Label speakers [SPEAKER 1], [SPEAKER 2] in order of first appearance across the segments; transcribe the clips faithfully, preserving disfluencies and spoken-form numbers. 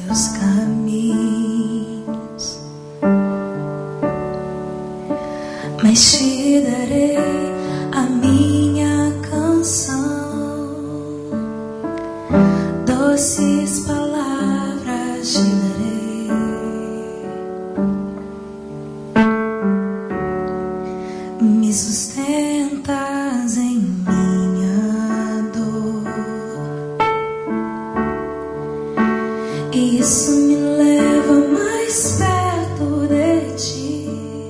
[SPEAKER 1] teus caminhos, mas te darei a minha canção, doces palavras te darei, me sustentas em minha dor, e isso me leva mais perto de ti,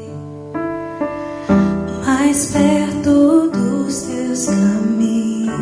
[SPEAKER 1] mais perto dos teus caminhos.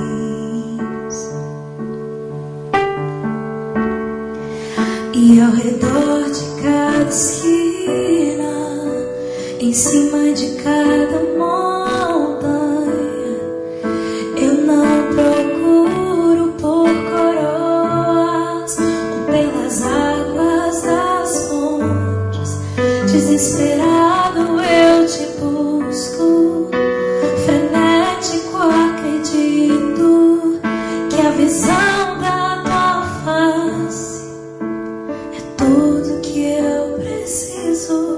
[SPEAKER 1] E ao redor de cada esquina, em cima de cada montanha, eu não procuro por coroas ou pelas águas das fontes. Desesperado eu te busco, frenético acredito que a visão da tua face é tudo que eu preciso.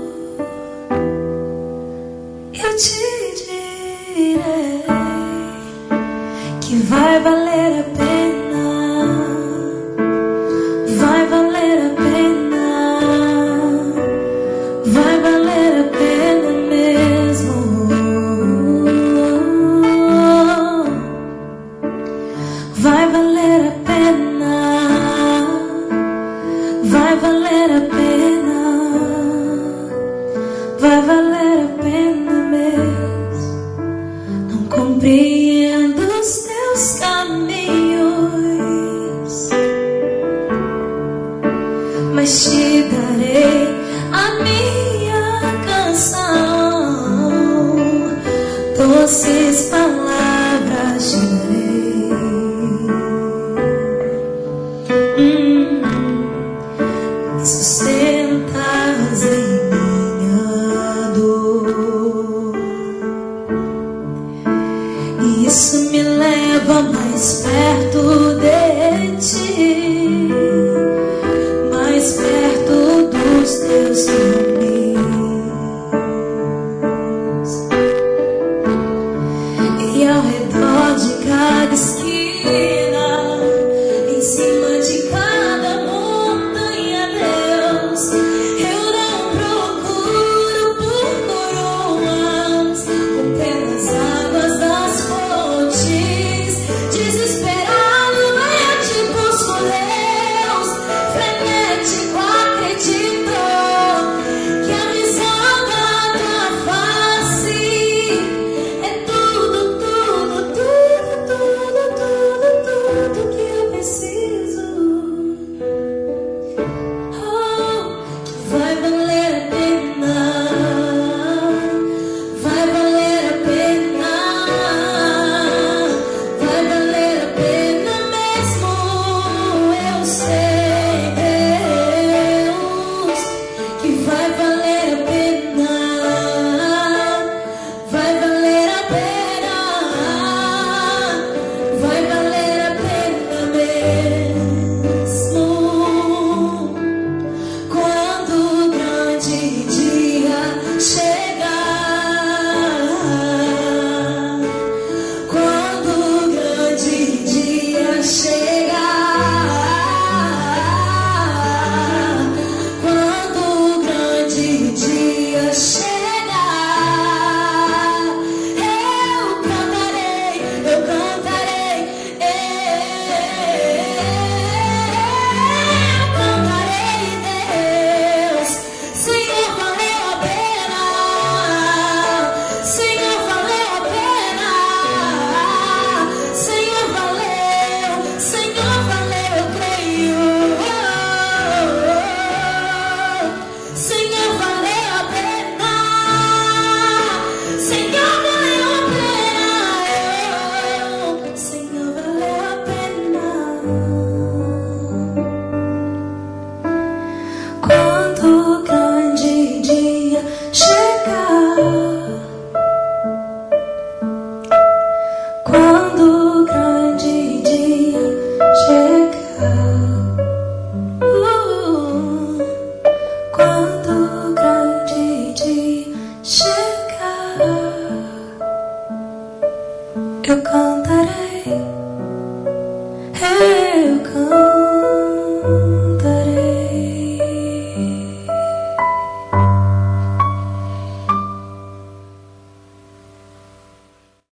[SPEAKER 1] Eu te direi que vai valer a pena, vai valer a pena, vai valer a pena mesmo. Vai valer a pena, vai valer a pena.